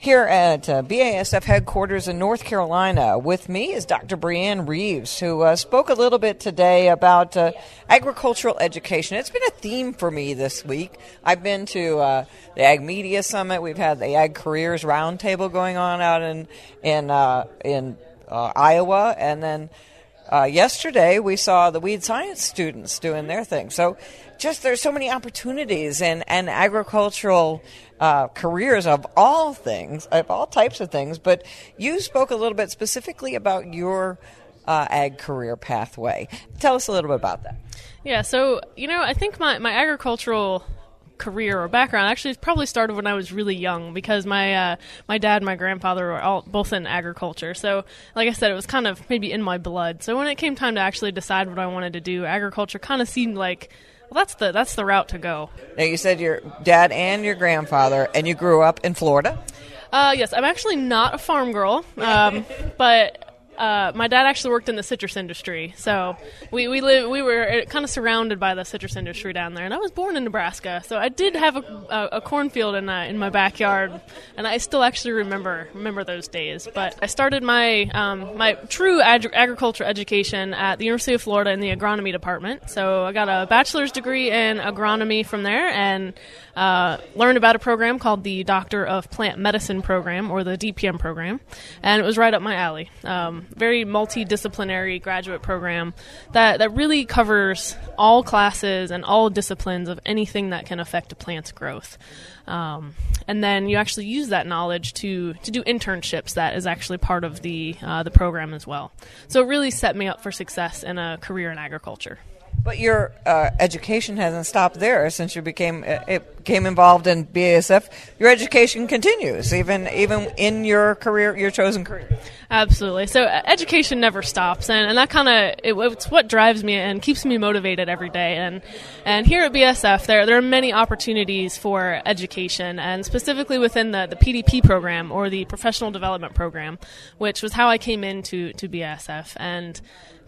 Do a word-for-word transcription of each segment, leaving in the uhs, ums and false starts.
here at uh, B A S F headquarters in North Carolina. With me is Doctor Breanne Reeves, who uh, spoke a little bit today about uh, agricultural education. It's been a theme for me this week. I've been to uh, the Ag Media Summit. We've had the Ag Careers Roundtable going on out in in uh, in uh, Iowa, and then uh, yesterday we saw the weed science students doing their thing. So, just there's so many opportunities and and agricultural Uh, careers of all things, of all types of things, but you spoke a little bit specifically about your uh, ag career pathway. Tell us a little bit about that. Yeah, so, you know, I think my, my agricultural career or background actually probably started when I was really young, because my uh, my dad and my grandfather were all both in agriculture. So, like I said, it was kind of maybe in my blood. So when it came time to actually decide what I wanted to do, agriculture kind of seemed like, well, that's the that's the route to go. Now, you said your dad and your grandfather, and you grew up in Florida? Uh, yes, I'm actually not a farm girl, um, but uh, my dad actually worked in the citrus industry. So we we live we were kind of surrounded by the citrus industry down there, and I was born in Nebraska, so I did have a, a, a cornfield in uh, in my backyard, and I still actually remember remember those days. But I started my um, my true ag- agriculture education at the University of Florida in the agronomy department. So I got a bachelor's degree in agronomy from there, and uh, learned about a program called the Doctor of Plant Medicine program, or the D P M program, and it was right up my alley. Um, very multidisciplinary graduate program that, that really covers all classes and all disciplines of anything that can affect a plant's growth. Um, and then you actually use that knowledge to, to do internships. That is actually part of the uh, the program as well. So it really set me up for success in a career in agriculture. But your uh, education hasn't stopped there since you became uh, it became involved in B A S F. Your education continues, even even in your career, your chosen career. Absolutely. So uh, education never stops, and, and that kind of it, it's what drives me and keeps me motivated every day. And and here at B A S F, there there are many opportunities for education, and specifically within the, the P D P program, or the Professional Development Program, which was how I came into to B A S F. And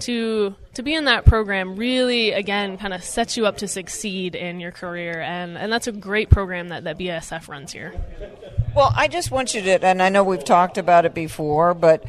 to to be in that program really, again, kind of sets you up to succeed in your career, and, and that's a great program that, that B A S F runs here. Well, I just want you to, and I know we've talked about it before, but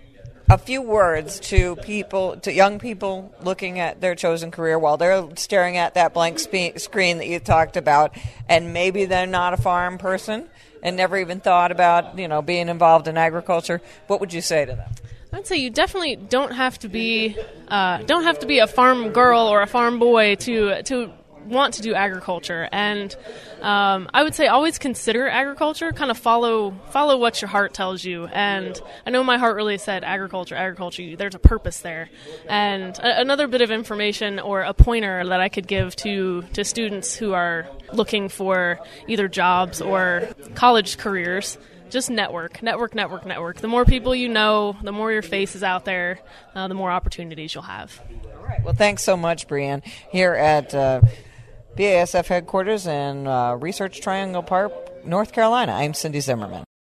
a few words to people, to young people looking at their chosen career while they're staring at that blank spe- screen that you talked about, and maybe they're not a farm person and never even thought about, you know, being involved in agriculture. What would you say to them? I'd say you definitely don't have to be uh, don't have to be a farm girl or a farm boy to to want to do agriculture. And um, I would say always consider agriculture. Kind of follow follow what your heart tells you. And I know my heart really said agriculture, agriculture. There's a purpose there. And a- another bit of information or a pointer that I could give to to students who are looking for either jobs or college careers. Just network, network, network, network. The more people you know, the more your face is out there, uh, the more opportunities you'll have. All right. Well, thanks so much, Breanne. Here at uh, B A S F headquarters in uh, Research Triangle Park, North Carolina, I'm Cindy Zimmerman.